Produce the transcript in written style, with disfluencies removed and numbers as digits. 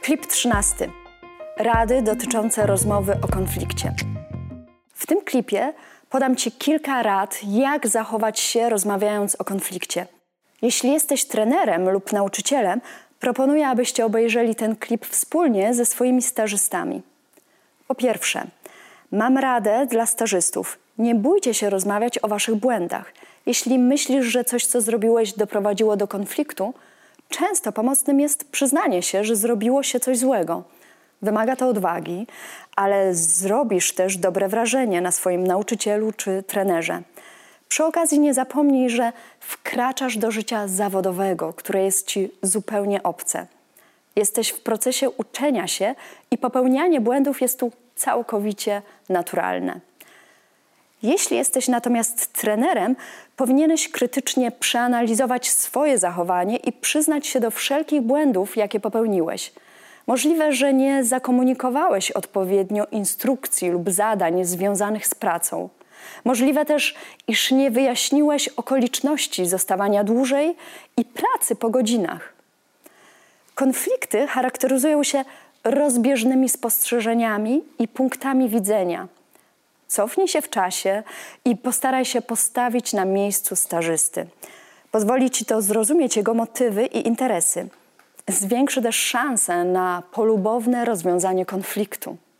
Klip 13. Rady dotyczące rozmowy o konflikcie. W tym klipie podam Ci kilka rad, jak zachować się rozmawiając o konflikcie. Jeśli jesteś trenerem lub nauczycielem, proponuję, abyście obejrzeli ten klip wspólnie ze swoimi stażystami. Po pierwsze, mam radę dla stażystów. Nie bójcie się rozmawiać o Waszych błędach. Jeśli myślisz, że coś, co zrobiłeś, doprowadziło do konfliktu, często pomocnym jest przyznanie się, że zrobiło się coś złego. Wymaga to odwagi, ale zrobisz też dobre wrażenie na swoim nauczycielu czy trenerze. Przy okazji nie zapomnij, że wkraczasz do życia zawodowego, które jest Ci zupełnie obce. Jesteś w procesie uczenia się i popełnianie błędów jest tu całkowicie naturalne. Jeśli jesteś natomiast trenerem, powinieneś krytycznie przeanalizować swoje zachowanie i przyznać się do wszelkich błędów, jakie popełniłeś. Możliwe, że nie zakomunikowałeś odpowiednio instrukcji lub zadań związanych z pracą. Możliwe też, iż nie wyjaśniłeś okoliczności zostawania dłużej i pracy po godzinach. Konflikty charakteryzują się rozbieżnymi spostrzeżeniami i punktami widzenia. Cofnij się w czasie i postaraj się postawić na miejscu stażysty. Pozwoli Ci to zrozumieć jego motywy i interesy. Zwiększy też szanse na polubowne rozwiązanie konfliktu.